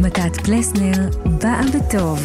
מתת פלסנר, באה בטוב.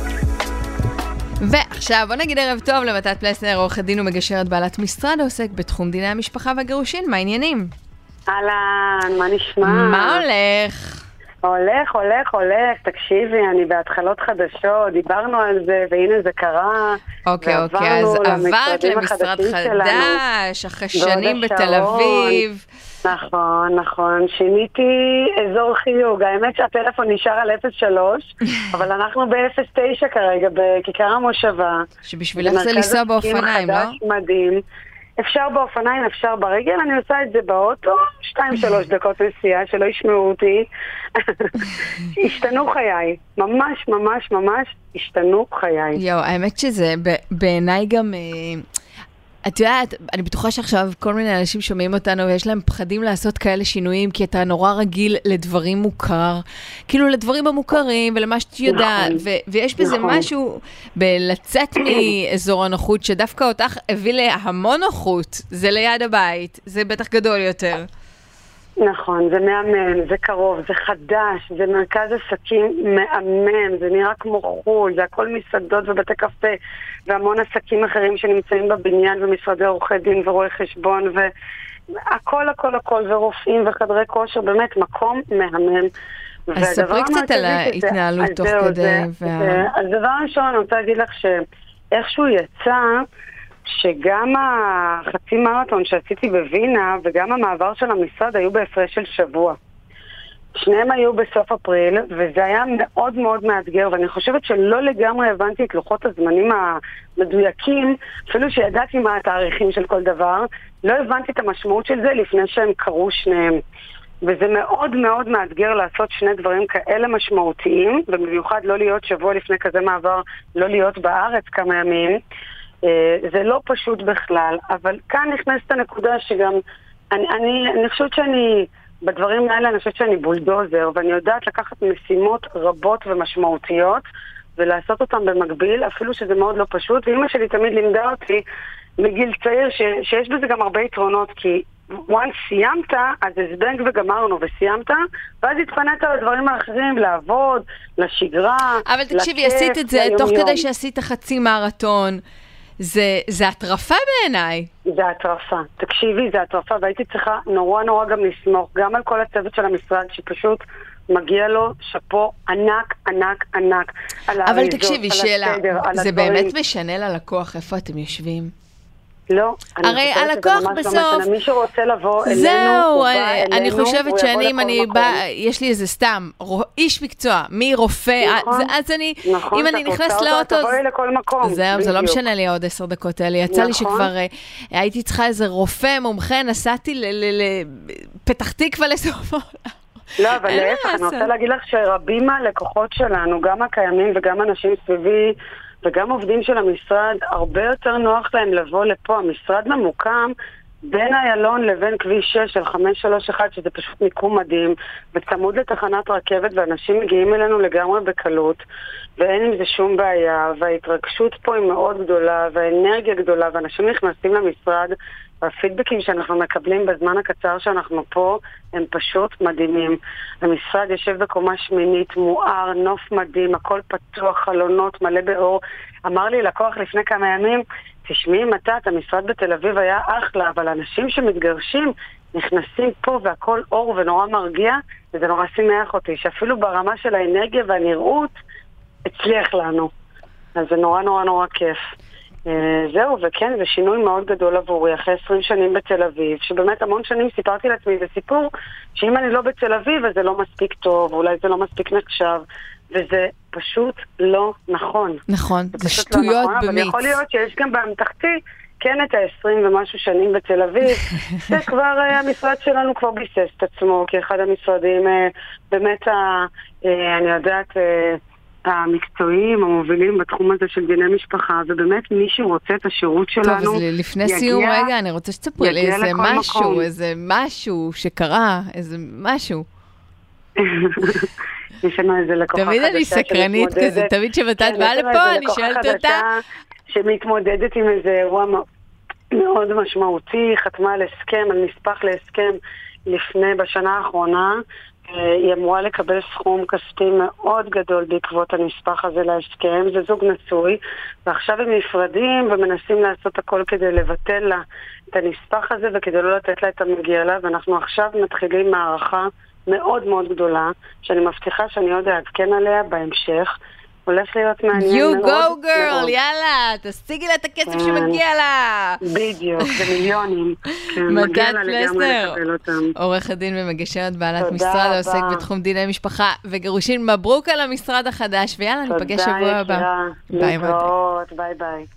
ועכשיו בוא נגיד ערב טוב למתת פלסנר, עורכת דין ומגשרת בעלת משרד העוסק בתחום דיני המשפחה והגירושין. מה העניינים? אהלן, מה נשמע? מה הולך? הולך. תקשיבי, אני בהתחלות חדשות, דיברנו על זה, והנה זה קרה. אוקיי, אז עברת למשרד חדש, אחרי שנים בתל אביב. נכון, שיניתי אזור חיוג, האמת שהטלפון נשאר על 03, אבל אנחנו ב-09 כרגע, בכיכר המושבה. שבשבילך זה לנסוע באופניים, לא? מדהים. אפשר באופניים, אפשר ברגל, אני עושה את זה באוטו, 2-3 דקות נסיעה, שלא ישמעו אותי. השתנו חיי, ממש השתנו חיי. יו, האמת שזה בעיניי גם... את יודעת, אני בטוחה שעכשיו כל מיני אנשים שומעים אותנו ויש להם פחדים לעשות כאלה שינויים, כי אתה נורא רגיל לדברים מוכר, כאילו לדברים המוכרים ולמה שאת יודעת, ויש בזה משהו בלצאת מאזור הנוחות, שדווקא אותך הביא להמון נוחות, זה ליד הבית, זה בטח גדול יותר. נכון, זה מאמן, זה קרוב, זה חדש, זה מרכז עסקים מאמן, זה נראה כמו חול, זה הכל מסעדות ובתי קפה, והמון עסקים אחרים שנמצאים בבניין, ומשרדי עורכי דין ורואי חשבון, והכל, ורופאים וחדרי כושר, באמת מקום מאמן. אז ספרי קצת על ההתנהלות תוך כדי. אז דבר ראשון, אני רוצה להגיד לך שאיכשהו יצא, שגם החצי מרתון שעשיתי בווינה וגם המעבר של המשרד היו בהפרש של שבוע. שניהם היו בסוף אפריל, וזה היה מאוד מאוד מאתגר, ואני חושבת שלא לגמרי הבנתי את לוחות הזמנים המדויקים, אפילו שידעתי מה התאריכים של כל דבר, לא הבנתי את המשמעות של זה לפני שהם קרו שניהם. וזה מאוד מאוד מאתגר לעשות שני דברים כאלה משמעותיים, ובמיוחד לא להיות שבוע לפני כזה מעבר, לא להיות בארץ כמה ימים. זה לא פשוט בכלל, אבל כאן נכנסת הנקודה שגם אני חושבת שאני בדברים האלה אני חושבת שאני בולדוזר, ואני יודעת לקחת משימות רבות ומשמעותיות ולעשות אותם במקביל, אפילו שזה מאוד לא פשוט. ואמא שלי תמיד לימדה אותי מגיל צעיר שיש בזה גם הרבה יתרונות, כי once סיימת, אז זבנג וגמרנו וסיימת, ואז התפנית לדברים האחרים, לעבוד, לשגרה. אבל תקשיבי, עשית את זה תוך כדי שעשית חצי מרתון. זה הטרפה בעיניי. זה הטרפה. תקשיבי, זה הטרפה, והייתי צריכה נורא גם לסמוך, גם על כל הצוות של המשרד, שפשוט מגיע לו שפו ענק. אבל תקשיבי, שאלה, זה באמת משנה ללקוח איפה אתם יושבים? לא. הרי הלקוח בסוף... מי שרוצה לבוא אלינו, זהו, אני חושבת שאני, אם אני באה, יש לי איזה סתם, איש מקצוע, מרופא, אז אני, אם אני נכנס לאוטו... תבואי לכל מקום. זהו, זה לא משנה לי עוד 10 דקות האלה. יצא לי שכבר הייתי צריכה איזה רופא מומחה, נסעתי לפתח תקווה לסוף העולם. לא, אבל להפך, אני רוצה להגיד לך שרבים מהלקוחות שלנו, גם הקיימים וגם אנשים סביבי, וגם עובדים של המשרד, הרבה יותר נוח להם לבוא לפה. המשרד ממוקם בין איילון לבין כביש 6 של 531, שזה פשוט מיקום מדהים, וצמוד לתחנת רכבת, ואנשים מגיעים אלינו לגמרי בקלות, ואין עם זה שום בעיה, וההתרגשות פה היא מאוד גדולה, והאנרגיה גדולה, ואנשים נכנסים למשרד, והפידבקים שאנחנו מקבלים בזמן הקצר שאנחנו פה, הם פשוט מדהימים. המשרד יושב בקומה שמינית, מואר, נוף מדהים, הכל פתוח, חלונות, מלא באור. אמר לי לקוח לפני כמה ימים, תשמעי מתת, המשרד בתל אביב היה אחלה, אבל אנשים שמתגרשים נכנסים פה והכל אור ונורא מרגיע, וזה נורא שמח אותי, שאפילו ברמה של האנרגיה והנראות הצליח לנו. אז זה נורא כיף. זהו, וכן, זה שינוי מאוד גדול עבורי, אחרי 20 שנים בתל אביב, שבאמת המון שנים סיפרתי לעצמי, זה סיפור שאם אני לא בתל אביב, אז זה לא מספיק טוב, אולי זה לא מספיק נחשב, וזה פשוט לא נכון. נכון, זה שטויות במיץ. אבל יכול להיות שיש גם באמתחתי, כן את ה-20 ומשהו שנים בתל אביב, שכבר המשרד שלנו כבר ביסס את עצמו, כאחד המשרדים, באמת, אני יודעת... המקצועיים, המובילים בתחום הזה של דיני משפחה, ובאמת מי שרוצה את השירות שלנו... טוב, אז לפני סיום רגע, אני רוצה שתספרי לי איזה משהו שקרה, איזה משהו. יש לנו איזה לקוחה חדשה. תמיד אני סקרנית כזה, תמיד שבתת באה לפה, אני שואלת אותה. שמתמודדת עם איזה אירוע מאוד משמעותי, חתמה על הסכם, על נספח להסכם בשנה האחרונה, היא אמורה לקבל סכום כספי מאוד גדול בעקבות הנספח הזה להסכם. זה זוג נשוי, ועכשיו הם נפרדים ומנסים לעשות הכל כדי לבטל לה את הנספח הזה וכדי לא לתת לה את המגיע לה, ואנחנו עכשיו מתחילים מערכה מאוד מאוד גדולה, שאני מבטיחה שאני עוד אעדכן עליה בהמשך. הולך להיות מעניין מאוד. You go girl, יאללה, תשיגי לה את הכסף שמגיע לה. בדיוק, זה מיליונים. מתת פלסנר, עורך הדין ומגשרת בעלת משרד העוסק בתחום דיני משפחה וגירושין. מברוק על המשרד החדש, ויאללה, ניפגש שבוע הבא. ביי ביי.